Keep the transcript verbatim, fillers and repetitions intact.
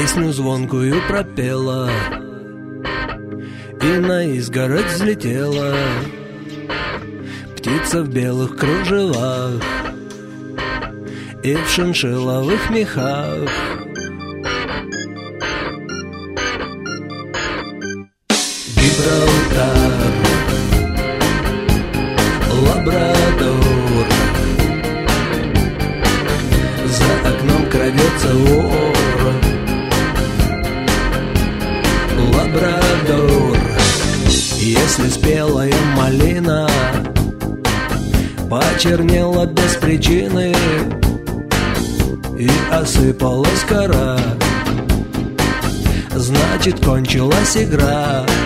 Песню звонкую пропела и на изгородь взлетела птица в белых кружевах и в шиншилловых мехах. Гибралтар, Лабрадор, за окном крадется вор. Лабрадор, если спелая малина почернела без причины и осыпалась кора, значит, кончилась игра.